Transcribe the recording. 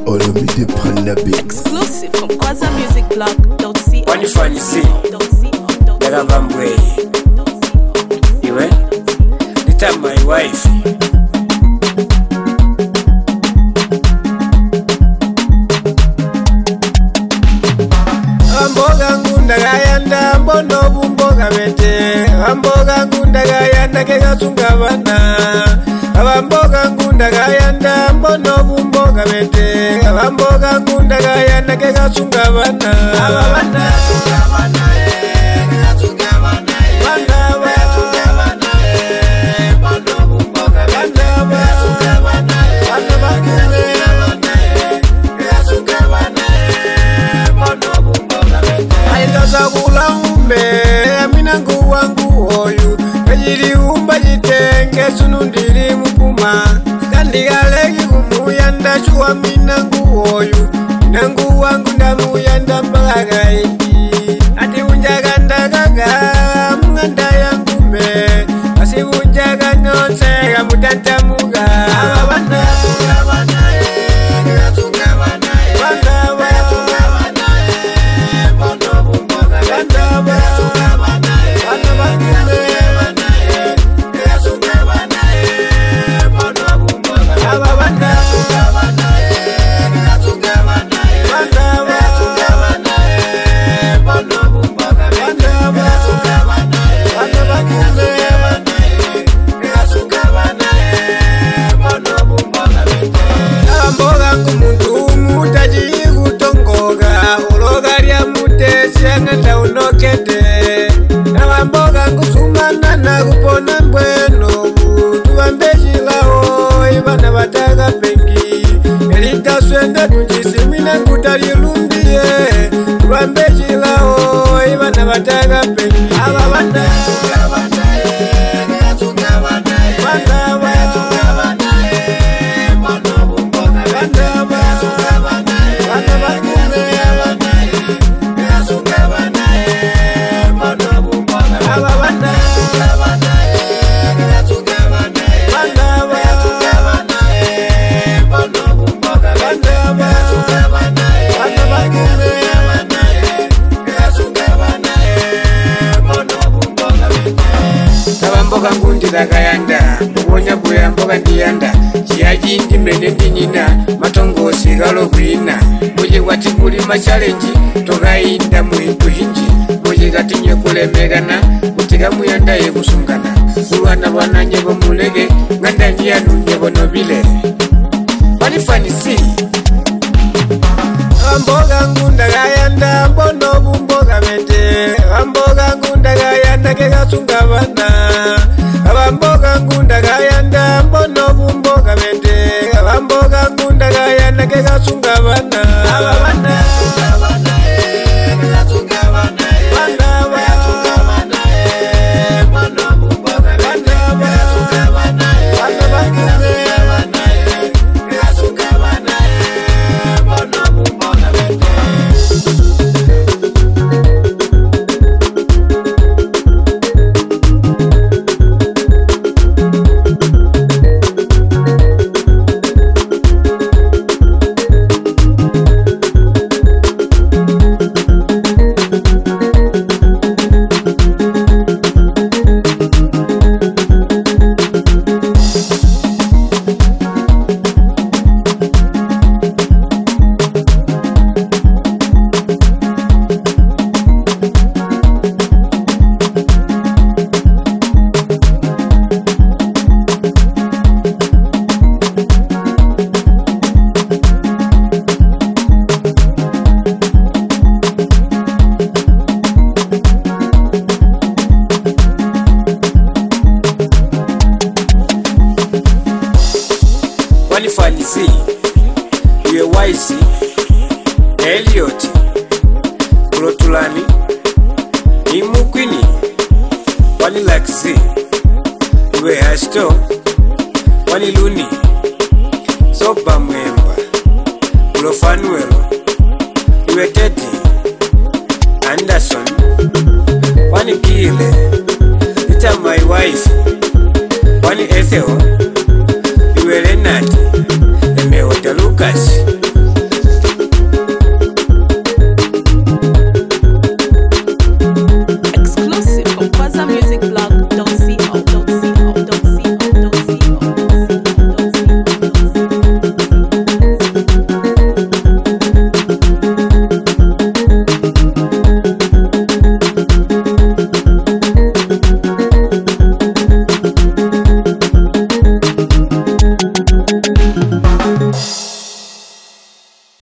Olomide prend la bix. Exclusive from QuasaMusicBlog.co. Wani fancy Daga Bambwe Iwe Lita my wife Amboga ngunda gayanda mbono bumboga bete Amboga ngunda gayanda kega tungabana Abamboga ngunda gayanda mbono bumboga bete Abamboga ngunda gayanda kega tungabana Ababana tungabana kega tungabana Banda tungabana mbono bumboga bete tungabana Banda bakume kega tungabana mbono bumboga bete Aitaza kula umbe amina nguwangu oyu Kajiri umba jitenge sunundiri mupuma Kandi galegi kumuyanda chua mina nguoyu Nangu wangu ndamuyanda mpaka iti Ati unjaga ndagaga munganda yangume Asi unjaga nonsega mutanta muga Ababanda tungabana kega tungabana Banda tungabana Bono bumboga Banda tungabana Banda bakume kega tungabana Bono bumboga Ababanda tungabana kega tungabana Banda tungabana Bono bumboga Banda tungabana Banda bakume kega tungabana Bono bumboga Amboga ngumuntu mutaji kutongoga Uloga lya mutesi angenda unokete Amboga ngusumana na kupona mbweno Tubambejilao ibana bataka pengi Elita swenda tujisimina ngutalilumbiye Tubambejilao ibana bataka pengi Ababanda tungabana kega tungabana Banda tungabana Bono bumboga Banda tungabana Banda bakume kega tungabana Bono bumboga Ababanda tungabana kega tungabana Banda tungabana Bono bumboga Banda tungabana Banda bakume kega tungabana Bono bumboga Abamboga ngundira kayanda Mubonya bwe mboga ndiyanda Chiyaji ndimene ndinyina Matongosi galo kwina Muje wati kulima challenge Tokayinda muintu hinji Muje gatinye kulemegana Mutiga muyanda ye kusungana Kulwana bwana nyebo mulege Nganda ndiyanu nyebo nobile Wani fanisi Amboga ngunda gayanda mbono bumboga bete Amboga ngunda gayanda kega tungabana Abamboga ngunda gayanda mbono bumboga bete Abamboga ngunda gayanda kega tungabana Ababana tungabana kega tungabana Banda tungabana mbono bumboga bete tungabana Banda bakume kega tungabana mbono bumboga bete Wani fanisi Uye waisi Elliot Kulotulani Imukwini Wani laksi Uwe hasto Wani luni Soba mwemba Kulofanuelo Uwe Teddy Anderson Wani Gile Ita my wife Wani Ethel Iwe Renat Emeota Lucas